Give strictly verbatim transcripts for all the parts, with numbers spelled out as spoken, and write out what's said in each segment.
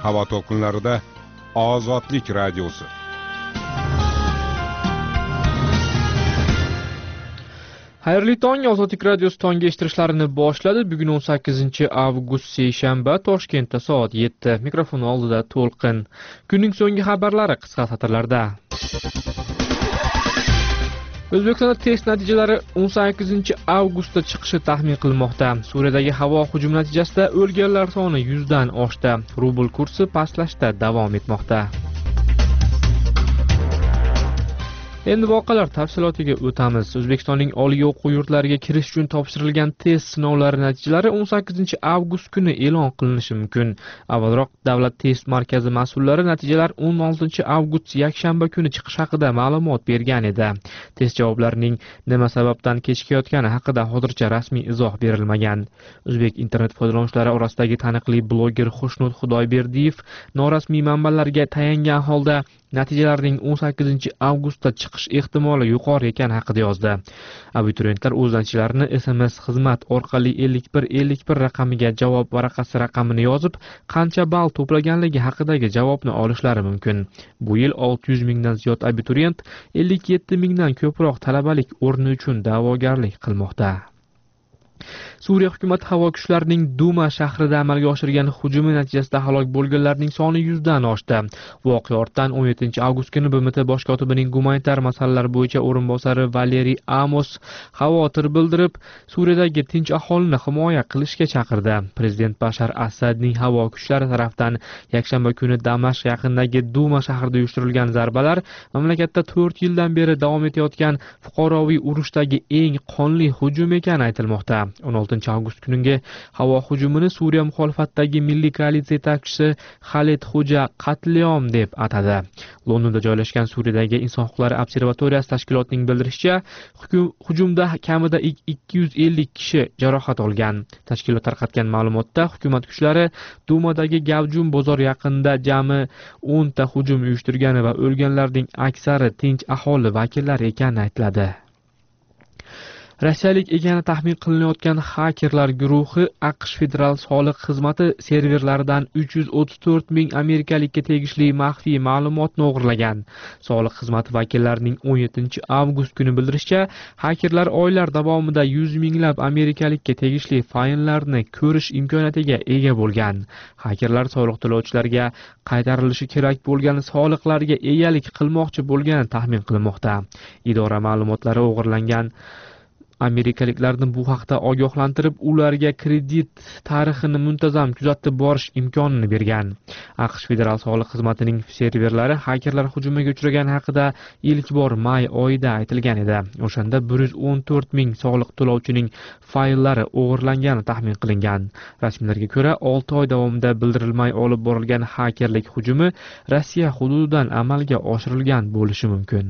havo to'lqinlarida Ozodlik radiosi. Xayrli tong, Ozodlik radiosi tongi eshittirishlarini boshladi. Bugun o'n sakkizinchi avgust seshanba, Toshkentda soat yetti. Mikrofon oldida To'lqin. Kunning so'nggi xabarlari qisqa satrlarda. O'zbekistonda test natijalari o'n sakkizinchi avgustda chiqishi taxmin qilinmoqda. Suriyadagi havo hujumi natijasida o'lganlar soni yuzdan oshdi. Rubl kursi pastlashda davom etmoqda. Endi voqealar tafsilotiga o'tamiz. O'zbekistonning oliy o'quv yurtlariga kirish uchun topshirilgan test sinovlari natijalari o'n sakkizinchi avgust kuni e'lon qilinishi mumkin. Avvalroq Davlat test markazi mas'ullari natijalar o'n oltinchi avgust yakshanba kuni chiqish haqida ma'lumot bergan edi. Test javoblarining nima sababdan kechikayotgani haqida hozircha rasmiy izoh berilmagan. O'zbek internet foydalanuvchilari orasidagi taniqli bloger Xushnud Xudoyberdiyev norasmiy manbalarga tayangan holda natijalarning o'n sakkizinchi avgustda chiqish ehtimoli yuqori ekani haqida yozdi. Abituriyentlar o'z natijalarini S M S xizmat orqali ellik bir ellik bir raqamiga javob varaqasi raqamini yozib, qancha ball to'plaganligi haqidagi javobni olishlari mumkin. Bu yil olti yuz mingdan ziyod abituriyent ellik yetti mingdan ko'proq talabalik o'rni uchun da'vogarlik qilmoqda. Suriya hukumati havo kuchlarining Duma shahrida amalga oshirgan hujumi natijasida halok bo'lganlarning soni yuzdan oshdi. Voqea ortidan o'n yettinchi avgust kuni B M T bosh kotibining gumanitar masalalar bo'yicha o'rinbosari Valeriy Amos xavotir bildirib, Suriyadagi tinch aholini himoya qilishga chaqirdi. Prezident Bashar Asadning havo kuchlari tomonidan yakshanba kuni Damashq yaqinidagi Duma shahrida uyushtirilgan zarbalar mamlakatda to'rt yildan beri davom etayotgan fuqaroviy urushdagi eng qonli hujum ekani aytilmoqda. o'n oltinchi avgust kuningi havo hujumini Suriya muxolifatdagi milliy koalitsiya yetakchisi Xalid Xo'ja qatliam deb atadi. Londonda joylashgan Suriyadagi inson huquqlari observatoriyasi tashkilotining bildirishicha, hujumda kamida ikki yuz ellik kishi jarohat olgan. Tashkilot tarqatgan ma'lumotda hukumat kuchlari Dumadagi Gavjum bozor yaqinida jami o'nta hujum uyushtirgani va o'lganlarning aksari tinch aholi vakillari ekani aytiladi. Rossiyalik ekani taxmin qilinayotgan xakerlar guruhi AQSh federal soliq xizmati serverlaridan uch yuz o'ttiz to'rt ming amerikalikka tegishli maxfiy ma'lumotni o'g'irlagan. Soliq xizmati vakillarining o'n yettinchi avgust kuni bildirishicha, xakerlar oylar davomida yuz minglab amerikalikka tegishli fayllarni ko'rish imkoniyatiga ega bo'lgan. Xakerlar soliq to'lovchilarga qaytarilishi kerak bo'lgan soliqlarga egalik qilmoqchi bo'lgani taxmin qilinmoqda. Idora ma'lumotlari o'g'irlangan amerikaliklarni bu haqda ogohlantirib, ularga kredit tarixini muntazam kuzatib borish imkonini bergan. AQSh federal soliq xizmatining serverlari xakerlar hujumiga uchragan haqida ilk bor may oyida aytilgan edi. O'shanda bir yuz o'n to'rt ming soliq to'lovchining fayllari o'g'irlangani taxmin qilingan. Rasmiylarga ko'ra, olti oy davomida bildirilmay olib borilgan xakerlik hujumi Rossiya hududidan amalga oshirilgan bo'lishi mumkin.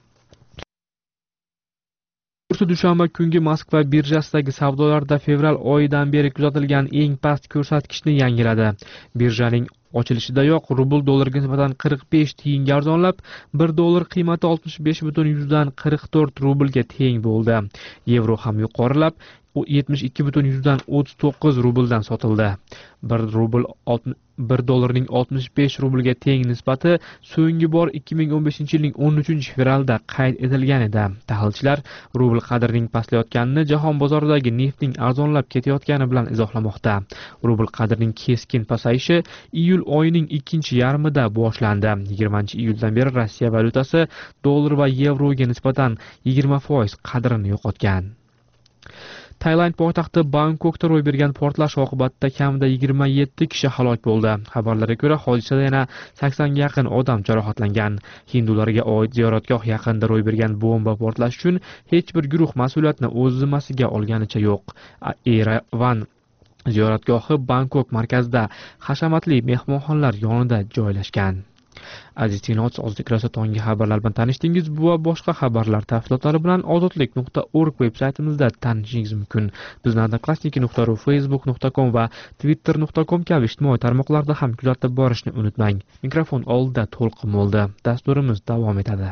Dushanba kungi Moskva birjasidagi savdolarda fevral oyidan beri kuzatilgan eng past ko'rsatkichni yangiladi. Birjaning ochilishidayoq rubl dollarga nisbatan qirq besh tiyinga arzonlab, bir dollar qiymati oltmish besh butun yuzdan qirq to'rt rublga teng bo'ldi. Yevro ham yuqorilab, yetmish ikki butun yuzdan o'ttiz to'qqiz rubldan sotildi. bir rubl bir dollarning oltmish besh rublga teng nisbati so'nggi bor ikki ming o'n beshinchi yilning o'n uchinchi fevralda qayd etilgan edi. Tahlilchilar rubl qadrining pastlayotganini jahon bozoridagi neftning arzonlab ketayotgani bilan izohlamoqda. Rubl qadrining keskin pasayishi iyul oyining ikkinchi yarmida boshlandi. yigirmanchi iyuldan beri Rossiya valyutasi dollar va yevroga nisbatan yigirma foiz qadrini yo'qotgan. Tailand poytaxti Bangkokda ro'y bergan portlash oqibatida kamida yigirma yetti kishi halok bo'ldi. Xabarlarga ko'ra, hodisada yana saksonga yaqin odam jarohatlangan. Hindularga oid ziyoratgoh yaqinida ro'y bergan bomba portlashi uchun hech bir guruh mas'uliyatni o'z zimmasiga olganicha yo'q. Erevan ziyoratgohi Bangkok markazida hashamatli mehmonxonalar yonida joylashgan. Aziz tinglovchilar, Ozodlik radio tongi xabarlar bilan tanishdingiz. Bu va boshqa xabarlar tafsilotlari bilan ozodlik nuqta org veb-saytimizda tanishishingiz mumkin. Bizni odnoklassniki nuqta ru, facebook nuqta com va twitter nuqta com kabi ijtimoiy tarmoqlarda ham kuzatib borishni unutmang. Mikrofon oldida To'lqin bo'ldi. Dasturimiz davom etadi.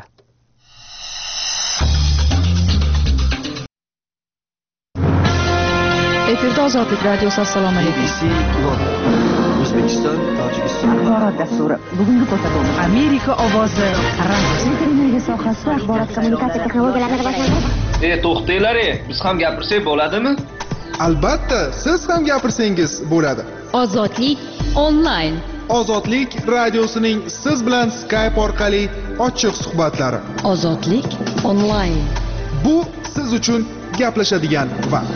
Efirda Ozodlik radiosi. Assalomu alaykum. O'zbekiston, Tojikiston. Axborot dasturi. Bugungi ko'rsatuvimiz Amerika ovozi radio. Televiziya sohasida axborot kommunikatsiya texnologiyalarini rivojlantirish. E, to'xtanglar, biz ham gapirsak bo'ladimi? Albatta, siz ham gapirsangiz bo'ladi. Ozodlik onlayn. Ozodlik radiosining siz bilan Skype orqali ochiq suhbatlari. Ozodlik onlayn. Bu siz uchun gaplashadigan vaqt.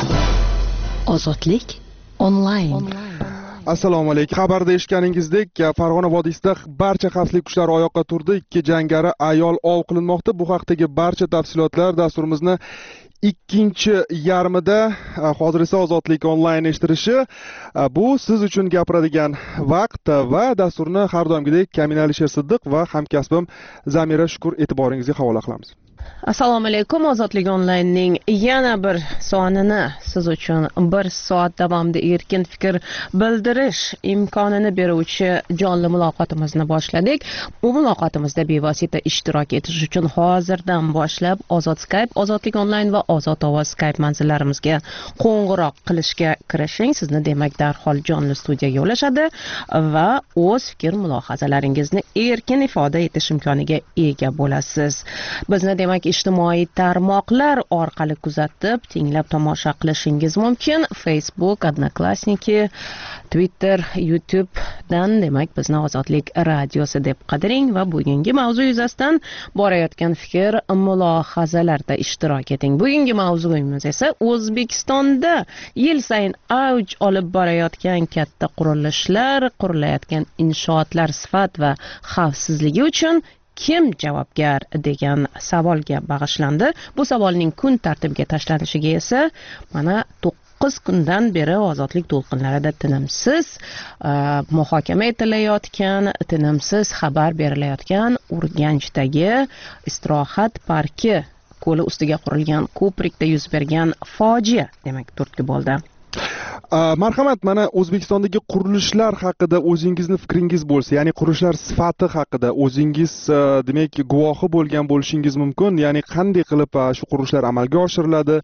Ozodlik onlayn. Assalomu alaykum. Xabarda eshitganingizdek, Farg'ona vodiysida barcha xavfsizlik kuchlari oyoqqa turdi. Ikki jangari ayol ov qilinmoqda. Bu haqdagi barcha tafsilotlar dasturimizni ikkinchi yarmida, hozir esa Ozodlik onlayn eshittirishi. Bu siz uchun gapiradigan vaqt va dasturni har doimgidek Kamin Alisher Siddiq va hamkasbim Zamira Shukur e'tiboringizga havola qilamiz. Assalomu alaykum. Ozodlik onlaynning yana bir sonini siz uchun bir soat davomida erkin fikr bildirish imkonini beruvchi jonli muloqotimizni boshladik. Bu muloqotimizda bevosita ishtirok etish uchun hozirdan boshlab Ozod Skype, Ozodlik onlayn va Ozod ovoz Skype manzillarimizga qo'ng'iroq qilishga kirishing. Sizni demak darhol jonli studiyaga yo'lashadi va o'z fikr mulohazalaringizni erkin ifoda etish imkoniga ega bo'lasiz. Bizni demak ijtimoiy tarmoqlar orqali kuzatib, tinglab tomosha qilishingiz mumkin. Facebook, Odnoklassniki, Twitter, YouTube dan demak bizni Ozodlik radiosi deb qidiring va bugungi mavzu yuzasidan borayotgan fikr mulohazalarda ishtirok eting. Bugungi mavzuyimiz esa O'zbekistonda yil sayin avj olib borayotgan katta qurilishlar, qurilayotgan inshootlar sifat va xavfsizligi uchun kim javobgar degan savolga bag'ishlandi. Bu savolning kun tartibiga tashlanishiga esa mana to'qqiz kundan beri ozodlik to'lqinlarida tinimsiz uh, muhokama etilayotgan, tinimsiz xabar berilayotgan Urganchdagi istirohat parki ko'li ustiga qurilgan ko'prikda yuz bergan fojia demak turtki bo'ldi. Marhamat, mana O'zbekistondagi qurilishlar haqida o'zingizni fikringiz bo'lsa, ya'ni qurilishlar sifati haqida o'zingiz demak guvohi bo'lgan bo'lishingiz mumkin. Ya'ni qanday qilib shu qurilishlar amalga oshiriladi?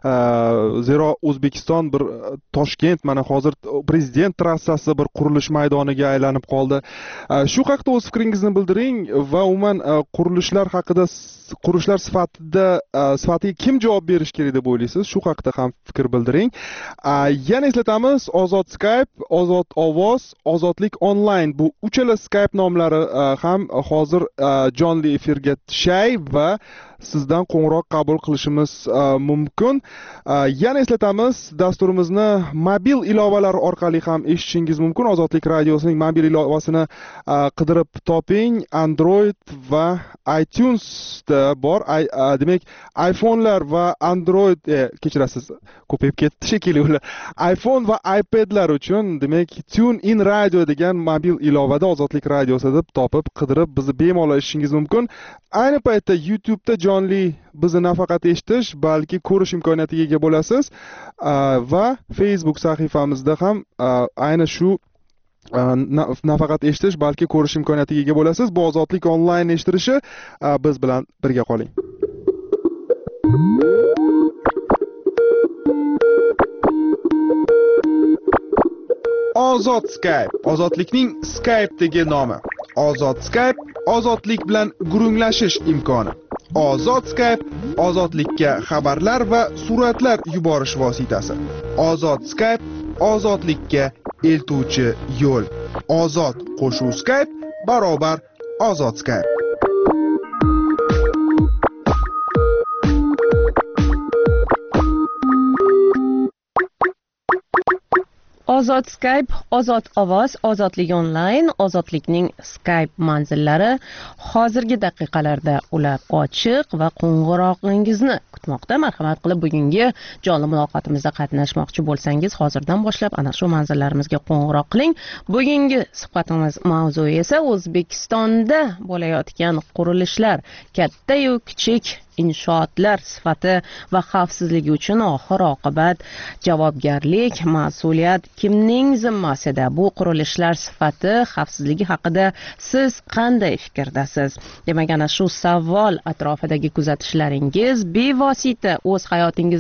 Zero O'zbekiston bir Toshkent mana hozir prezident trassasi bir qurilish maydoniga aylanib qoldi. Shu haqida o'z fikringizni bildiring va umuman qurilishlar haqida, qurilishlar sifatida sifatiga kim javob berish kerak deb o'ylaysiz? Shu haqida ham fikr bildiring. Yana eslatamiz, Ozod Skype, Ozod ovoz, Ozodlik onlayn, bu uchala Skype nomlari ham hozir jonli efirga tushay va sizdan qo'ng'iroq qabul qilishimiz mumkin. Yana eslatamiz, dasturimizni mobil ilovalar orqali ham eshitishingiz mumkin. Ozodlik radiosining mobil ilovasini qidirib toping. Android va iTunesda bor. Demak, iPhone'lar va Android, e, kechirasiz, ko'payib ketdi shekilli ular. iPhone va iPad'lar uchun demak Tune in Radio degan mobil ilovada Ozodlik radiosi deb topib, qidirib bizni bemalol eshitishingiz mumkin. Ayni paytda YouTube'da jonli bizni nafaqat eshitish, balki ko'rish imkoniyatiga ega bo'lasiz va Facebook sahifamizda ham ayni shu nafaqat eshitish, balki ko'rish imkoniyatiga ega bo'lasiz. Bu Ozodlik onlayn eshittirishi. Biz bilan birga qoling. Ozod Skype, ozodlikning Skype'dagi nomi. Ozod Skype, ozodlik bilan gurunglashish imkoni. Ozod Skype, ozodlikka xabarlar va suratlar yuborish vositasi. Ozod Skype, ozodlikka eltuvchi yo'l. Ozod qo'shuv Skype barobar Ozod Skype. Ozod Skype, Ozod ovoz, Ozodlik onlayn, Ozodlikning Skype manzillari hozirgi daqiqalarda ular ochiq va qo'ng'iroqingizni kutmoqda. Marhamat qilib bugungi jonli muloqotimizda qatnashmoqchi bo'lsangiz, hozirdan boshlab ana shu manzillarimizga qo'ng'iroq qiling. Bugungi suhbatimiz mavzui esa O'zbekistonda bo'layotgan qurilishlar, katta-yu kichik inshootlar sifati va xavfsizligi uchun oxir oqibat javobgarlik, mas'uliyat kimning zimmasida? Bu qurilishlar sifati, xavfsizligi haqida siz qanday fikrdasiz? Demak, ana shu savol atrofidagi kuzatishlaringiz bevosita o'z hayotingiz